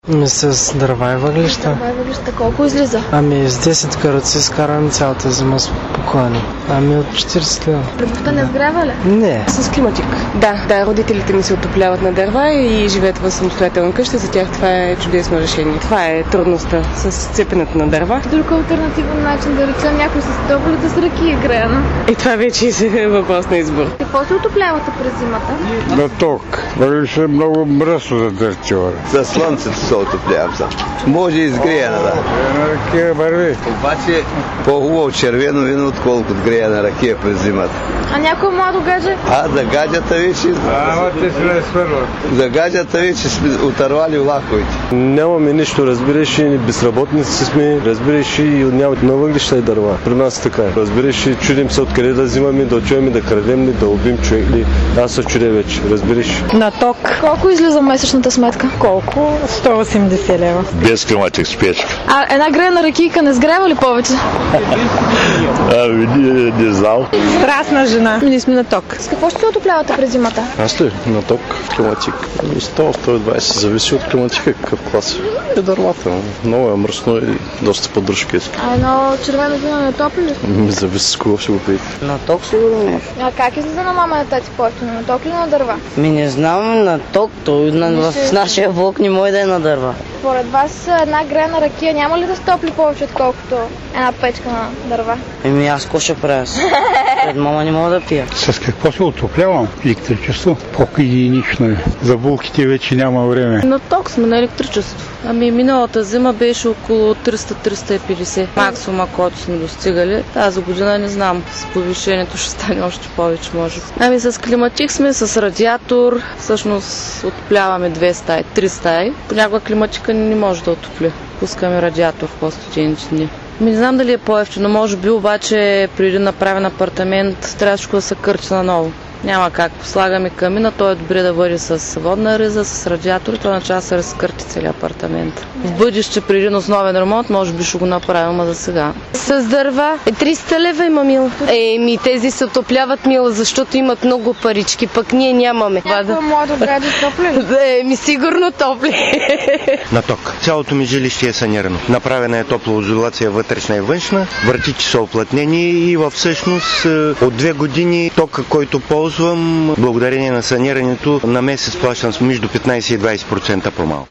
С дърва и въглища. Дърва и въглища. Колко излиза? С 10 каруци изкарваме цялата зима спокойно. От 40 лева. Прибухта не сгрява ли? Не. С климатик. Да, родителите ми се отопляват на дърва и живеят в самостоятелна къща. За тях това е чудесно решение. Това е трудността с цепенето на дърва. Друг алтернативен начин, да речем, някой с топлите с ръки греяна. И това вече е въпрос на избор. Какво се отоплявате през зимата? На ток. Въглища е много мръсно за дърчора. За слънцето се отоплявам сам. Може и изгреяна, да. На ракия върви. Обаче по-хубаво червено вино, отколкото греяна ракия през зимата. А някой младо гадже? За гаджата вече... Те се не свърват. За гаджата вече сме отървали влаковете. Нямаме нищо, разбираш, и безработници сме, разбираш, и нямаме на въглища и дърва. При нас така е. Разбираш, чудим се откъде да взимаме, да отиваме, да крадем ли, да убим човек ли. Аз се чудя вече, разбираш. На ток. Колко излиза месечната сметка? Колко? 180 лева. Без климатик с печка. А една греяна ракийка не сгрява ли повече? Не знам. Страстна жена. Ние сме на ток. С какво ще се отоплявате през зимата? Аз ли? На ток, климатик. 100-120, зависи от климатика, какъв клас. Е дървата. Много е мръсно и доста поддръжка иска. А едно червено вино не топли ли? Зависи с кого ще го пиете. На ток сигурно не. А как излиза на мама на тати по-ефтино? На ток ли на дърва? Не знам, на ток, в нашия блок не може да е на дърва. Според вас една греяна ракия няма ли да стопли повече, отколкото една печка на дърва? Аз какво ще правя? Пред мама не мога да пия. С какво се отоплявам? Електричество. По-единично е. За булките вече няма време. На ток сме, на електричество. Миналата зима беше около 300-350. Максимума, който сме достигали. Тази година не знам. С повишението ще стане още повече, може. С климатик сме, с радиатор. Всъщност отопляваме 2 стаи, 3 стаи. Понякога климатика не може да отопли. Пускаме радиатор в по-студените дни. Не знам дали е по-евтино, може би, обаче при един направен апартамент трябваше да се кърчи наново. Няма как. Слагаме камина, той е добре да бъде с водна риза, с радиатор и той начава да се разкърти целият апартамент. В бъдеще при един основен ремонт може би ще го направим, а за сега. С дърва 300 лева има, мила. Тези се отопляват, мила, защото имат много парички, пък ние нямаме. Някой младо гадже топли ли? Сигурно топли. На ток. Цялото ми жилище е санирано. Направена е топлоизолация вътрешна и външна, вратите са оплътнени и всъщност от 2 години тока, който ползвам, благодарение на санирането, на месец плащам между 15 и 20% по-малко.